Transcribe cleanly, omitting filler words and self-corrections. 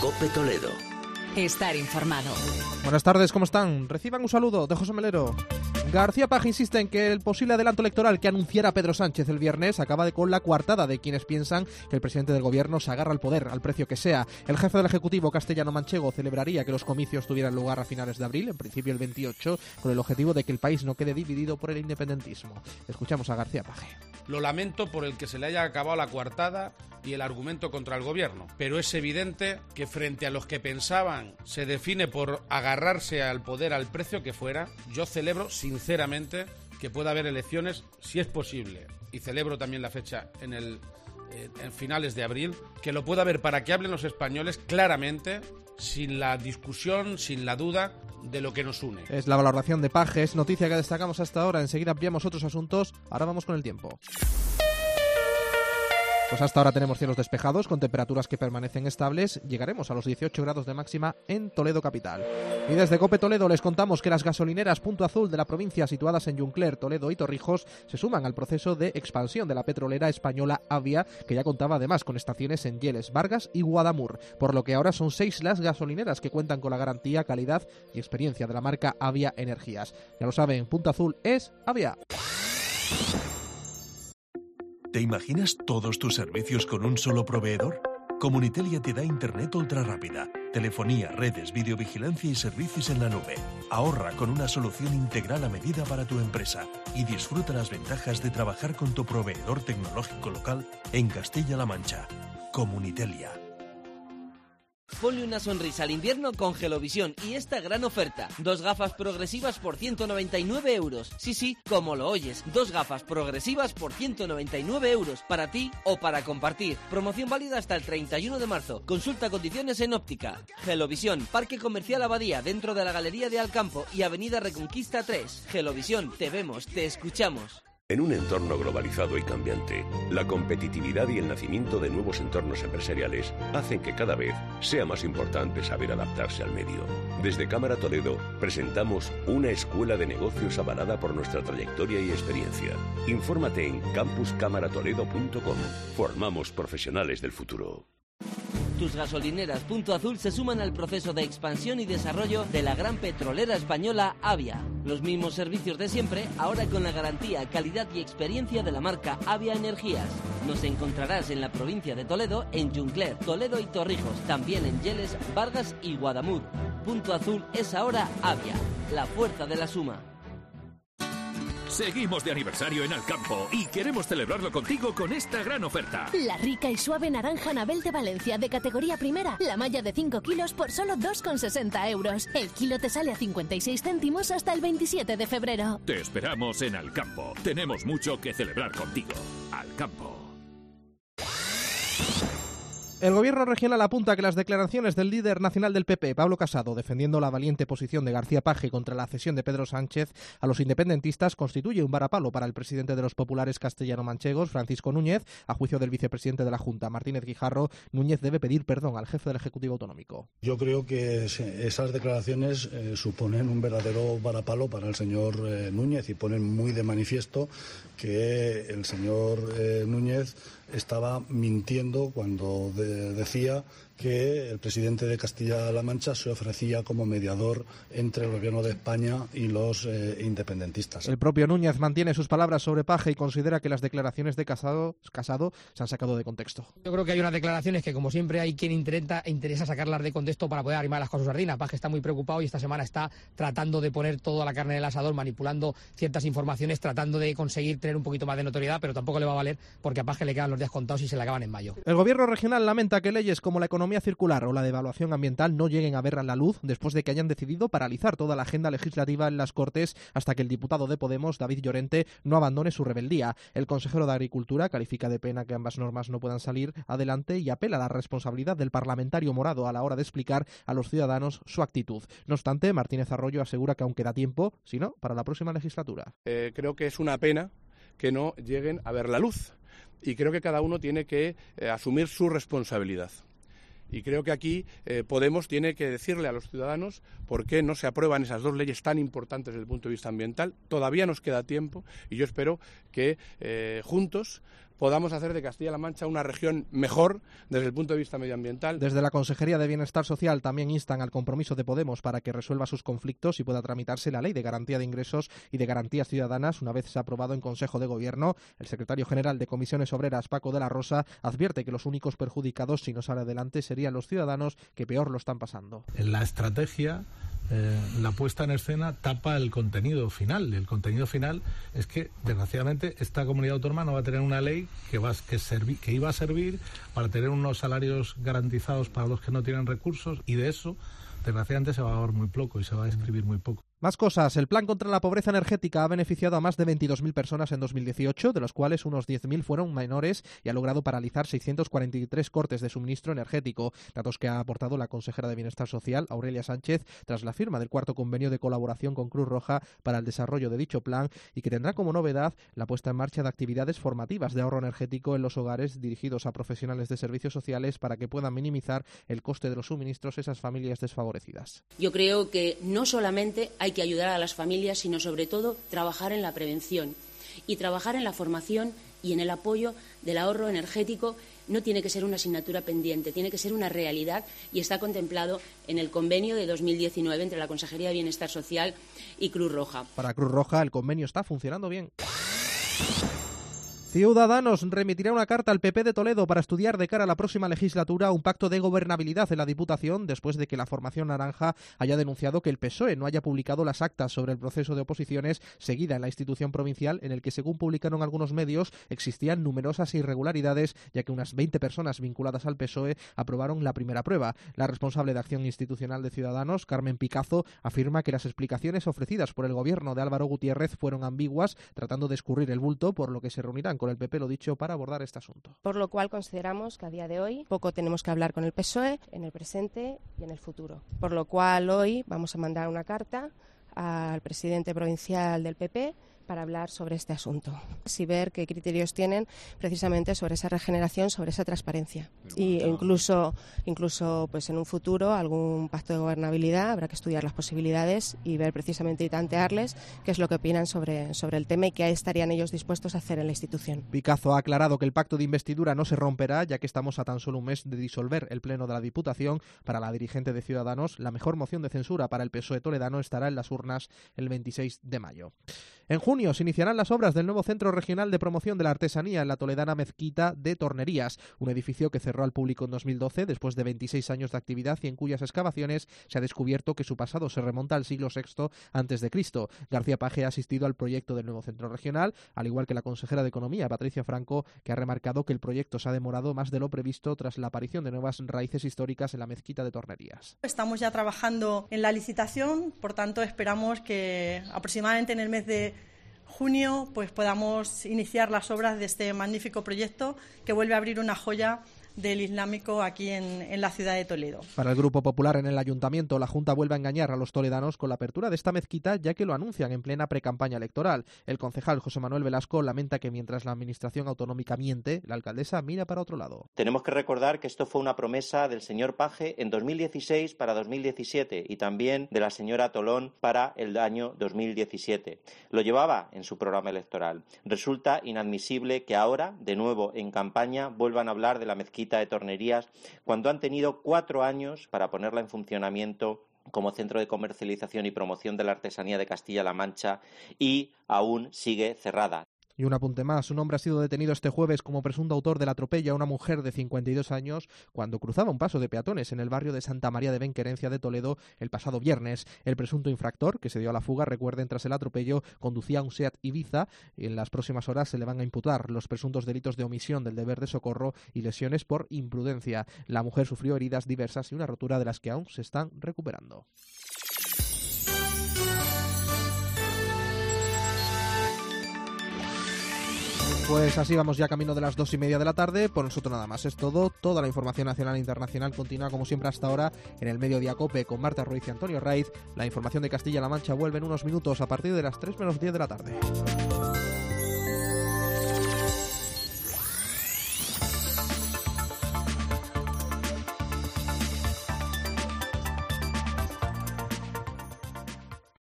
COPE Toledo. Estar informado. Buenas tardes, ¿cómo están? Reciban un saludo de José Melero. García Paje insiste en que el posible adelanto electoral que anunciara Pedro Sánchez el viernes acaba con la coartada de quienes piensan que el presidente del gobierno se agarra al poder, al precio que sea. El jefe del Ejecutivo castellano-manchego celebraría que los comicios tuvieran lugar a finales de abril, en principio el 28, con el objetivo de que el país no quede dividido por el independentismo. Escuchamos a García Paje. Lo lamento por el que se le haya acabado la coartada y el argumento contra el gobierno, pero es evidente que frente a los que pensaban se define por agarrarse al poder al precio que fuera, yo celebro sinceramente que pueda haber elecciones si es posible, y celebro también la fecha en finales de abril, que lo pueda haber para que hablen los españoles claramente, sin la discusión, sin la duda de lo que nos une. Es la valoración de Paje, es noticia que destacamos hasta ahora. Enseguida ampliamos otros asuntos. Ahora vamos con el tiempo. Pues hasta ahora tenemos cielos despejados, con temperaturas que permanecen estables. Llegaremos a los 18 grados de máxima en Toledo capital. Y desde COPE Toledo les contamos que las gasolineras Punto Azul de la provincia, situadas en Juncler, Toledo y Torrijos, se suman al proceso de expansión de la petrolera española Avia, que ya contaba además con estaciones en Lleles, Vargas y Guadamur, por lo que ahora son 6 las gasolineras que cuentan con la garantía, calidad y experiencia de la marca Avia Energías. Ya lo saben, Punto Azul es Avia. ¿Te imaginas todos tus servicios con un solo proveedor? Comunitelia te da internet ultra rápida, telefonía, redes, videovigilancia y servicios en la nube. Ahorra con una solución integral a medida para tu empresa y disfruta las ventajas de trabajar con tu proveedor tecnológico local en Castilla-La Mancha. Comunitelia. Ponle una sonrisa al invierno con Gelovisión y esta gran oferta. 2 gafas progresivas por 199 euros. Sí, como lo oyes. 2 gafas progresivas por 199 euros. Para ti o para compartir. Promoción válida hasta el 31 de marzo. Consulta condiciones en óptica. Gelovisión, Parque Comercial Abadía, dentro de la Galería de Alcampo y Avenida Reconquista 3. Gelovisión, te vemos, te escuchamos. En un entorno globalizado y cambiante, la competitividad y el nacimiento de nuevos entornos empresariales hacen que cada vez sea más importante saber adaptarse al medio. Desde Cámara Toledo presentamos una escuela de negocios avalada por nuestra trayectoria y experiencia. Infórmate en campuscamaratoledo.com. Formamos profesionales del futuro. Tus gasolineras Punto Azul se suman al proceso de expansión y desarrollo de la gran petrolera española Avia. Los mismos servicios de siempre, ahora con la garantía, calidad y experiencia de la marca Avia Energías. Nos encontrarás en la provincia de Toledo, en Juncler, Toledo y Torrijos, también en Lleles, Vargas y Guadamur. Punto Azul es ahora Avia, la fuerza de la suma. Seguimos de aniversario en Alcampo y queremos celebrarlo contigo con esta gran oferta. La rica y suave naranja Anabel de Valencia de categoría primera. La malla de 5 kilos por solo 2,60 euros. El kilo te sale a 56 céntimos hasta el 27 de febrero. Te esperamos en Alcampo. Tenemos mucho que celebrar contigo. Alcampo. El gobierno regional apunta que las declaraciones del líder nacional del PP, Pablo Casado, defendiendo la valiente posición de García Paje contra la cesión de Pedro Sánchez a los independentistas, constituye un varapalo para el presidente de los populares castellano-manchegos, Francisco Núñez. A juicio del vicepresidente de la Junta, Martínez Guijarro, Núñez debe pedir perdón al jefe del Ejecutivo Autonómico. Yo creo que esas declaraciones suponen un verdadero varapalo para el señor Núñez y ponen muy de manifiesto que el señor Núñez estaba mintiendo cuando decía que el presidente de Castilla-La Mancha se ofrecía como mediador entre el gobierno de España y los independentistas. El propio Núñez mantiene sus palabras sobre Paje y considera que las declaraciones de Casado se han sacado de contexto. Yo creo que hay unas declaraciones que, como siempre, hay quien interesa sacarlas de contexto para poder arrimar las cosas sardinas. Paje está muy preocupado y esta semana está tratando de poner toda la carne en el asador, manipulando ciertas informaciones, tratando de conseguir tener un poquito más de notoriedad, pero tampoco le va a valer porque a Paje le quedan los días contados y se le acaban en mayo. El gobierno regional lamenta que leyes como la economía circular o la devaluación ambiental no lleguen a ver la luz después de que hayan decidido paralizar toda la agenda legislativa en las Cortes hasta que el diputado de Podemos, David Llorente, no abandone su rebeldía. El consejero de Agricultura califica de pena que ambas normas no puedan salir adelante y apela a la responsabilidad del parlamentario morado a la hora de explicar a los ciudadanos su actitud. No obstante, Martínez Arroyo asegura que aún queda tiempo, si no, para la próxima legislatura. Creo que es una pena que no lleguen a ver la luz y creo que cada uno tiene que asumir su responsabilidad. Y creo que aquí Podemos tiene que decirle a los ciudadanos por qué no se aprueban esas dos leyes tan importantes desde el punto de vista ambiental. Todavía nos queda tiempo y yo espero que juntos podamos hacer de Castilla-La Mancha una región mejor desde el punto de vista medioambiental. Desde la Consejería de Bienestar Social también instan al compromiso de Podemos para que resuelva sus conflictos y pueda tramitarse la Ley de Garantía de Ingresos y de Garantías Ciudadanas una vez se ha aprobado en Consejo de Gobierno. El secretario general de Comisiones Obreras, Paco de la Rosa, advierte que los únicos perjudicados si no sale adelante serían los ciudadanos que peor lo están pasando. En la estrategia, la puesta en escena tapa el contenido final. El contenido final es que, desgraciadamente, esta comunidad autónoma no va a tener una ley que iba a servir para tener unos salarios garantizados para los que no tienen recursos, y de eso, desgraciadamente, se va a hablar muy poco y se va a escribir muy poco. Más cosas. El plan contra la pobreza energética ha beneficiado a más de 22.000 personas en 2018, de los cuales unos 10.000 fueron menores, y ha logrado paralizar 643 cortes de suministro energético, datos que ha aportado la consejera de Bienestar Social, Aurelia Sánchez, tras la firma del 4º convenio de colaboración con Cruz Roja para el desarrollo de dicho plan, y que tendrá como novedad la puesta en marcha de actividades formativas de ahorro energético en los hogares dirigidos a profesionales de servicios sociales para que puedan minimizar el coste de los suministros a esas familias desfavorecidas. Yo creo que no solamente hay que ayudar a las familias, sino sobre todo trabajar en la prevención y trabajar en la formación y en el apoyo del ahorro energético. No tiene que ser una asignatura pendiente, tiene que ser una realidad, y está contemplado en el convenio de 2019 entre la Consejería de Bienestar Social y Cruz Roja. Para Cruz Roja el convenio está funcionando bien. Ciudadanos remitirá una carta al PP de Toledo para estudiar de cara a la próxima legislatura un pacto de gobernabilidad en la Diputación, después de que la formación naranja haya denunciado que el PSOE no haya publicado las actas sobre el proceso de oposiciones seguida en la institución provincial, en el que, según publicaron algunos medios, existían numerosas irregularidades, ya que unas 20 personas vinculadas al PSOE aprobaron la primera prueba. La responsable de Acción Institucional de Ciudadanos, Carmen Picazo, afirma que las explicaciones ofrecidas por el gobierno de Álvaro Gutiérrez fueron ambiguas, tratando de escurrir el bulto, por lo que se reunirán con el PP, lo dicho, para abordar este asunto. Por lo cual consideramos que a día de hoy poco tenemos que hablar con el PSOE en el presente y en el futuro. Por lo cual hoy vamos a mandar una carta al presidente provincial del PP para hablar sobre este asunto y ver qué criterios tienen precisamente sobre esa regeneración, sobre esa transparencia. Y incluso pues en un futuro algún pacto de gobernabilidad habrá que estudiar las posibilidades y ver precisamente y tantearles qué es lo que opinan sobre el tema y qué estarían ellos dispuestos a hacer en la institución. Picazo ha aclarado que el pacto de investidura no se romperá, ya que estamos a tan solo un mes de disolver el pleno de la Diputación. Para la dirigente de Ciudadanos, la mejor moción de censura para el PSOE toledano estará en las urnas el 26 de mayo. En junio se iniciarán las obras del nuevo Centro Regional de Promoción de la Artesanía en la toledana Mezquita de Tornerías, un edificio que cerró al público en 2012 después de 26 años de actividad y en cuyas excavaciones se ha descubierto que su pasado se remonta al siglo VI a.C. García Paje ha asistido al proyecto del nuevo Centro Regional, al igual que la consejera de Economía, Patricia Franco, que ha remarcado que el proyecto se ha demorado más de lo previsto tras la aparición de nuevas raíces históricas en la Mezquita de Tornerías. Estamos ya trabajando en la licitación, por tanto esperamos que aproximadamente en el mes de junio pues podamos iniciar las obras de este magnífico proyecto que vuelve a abrir una joya del islámico aquí en la ciudad de Toledo. Para el Grupo Popular en el Ayuntamiento, la Junta vuelve a engañar a los toledanos con la apertura de esta mezquita, ya que lo anuncian en plena precampaña electoral. El concejal José Manuel Velasco lamenta que mientras la administración autonómica miente, la alcaldesa mira para otro lado. Tenemos que recordar que esto fue una promesa del señor Paje en 2016 para 2017 y también de la señora Tolón para el año 2017. Lo llevaba en su programa electoral. Resulta inadmisible que ahora, de nuevo en campaña, vuelvan a hablar de la mezquita de Tornerías cuando han tenido 4 años para ponerla en funcionamiento como centro de comercialización y promoción de la artesanía de Castilla-La Mancha y aún sigue cerrada. Y un apunte más, un hombre ha sido detenido este jueves como presunto autor del atropello a una mujer de 52 años cuando cruzaba un paso de peatones en el barrio de Santa María de Benquerencia de Toledo el pasado viernes. El presunto infractor, que se dio a la fuga, recuerden, tras el atropello, conducía un Seat Ibiza y en las próximas horas se le van a imputar los presuntos delitos de omisión del deber de socorro y lesiones por imprudencia. La mujer sufrió heridas diversas y una rotura de las que aún se están recuperando. Pues así vamos ya camino de las 2:30 de la tarde. Por nosotros nada más es todo. Toda la información nacional e internacional continúa como siempre hasta ahora en el Mediodía COPE con Marta Ruiz y Antonio Raiz. La información de Castilla-La Mancha vuelve en unos minutos a partir de las 3 menos 10 de la tarde.